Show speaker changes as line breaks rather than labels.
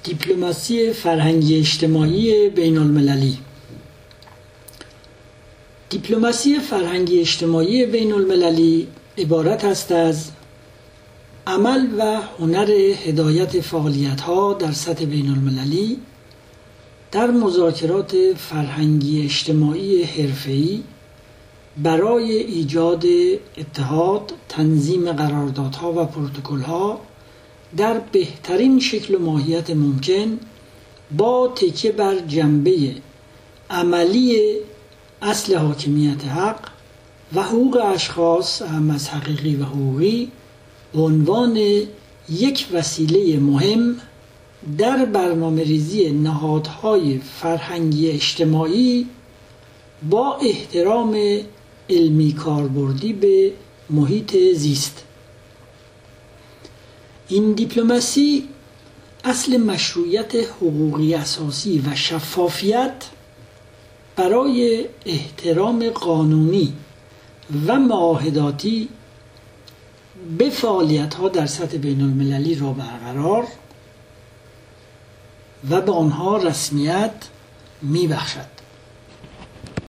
دیپلماسی فرهنگی اجتماعی بین المللی. دیپلماسی فرهنگی اجتماعی بین المللی عبارت است از عمل و هنر هدایت فعالیت‌ها در سطح بین المللی در مذاکرات فرهنگی اجتماعی حرفه‌ای برای ایجاد اتحاد، تنظیم قراردادها و پروتکل‌ها در بهترین شکل و ماهیت ممکن با تکیه بر جنبه عملی اصل حاکمیت حق و حقوق اشخاص هم از حقیقی و حقوقی به عنوان یک وسیله مهم در برنامه‌ریزی نهادهای فرهنگی اجتماعی با احترام علمی کاربردی به محیط زیست. این دیپلماسی اصل مشروعیت حقوقی اساسی و شفافیت برای احترام قانونی و معاهداتی به فعالیت‌ها در سطح بین المللی را برقرار و به آنها رسمیت می‌بخشد.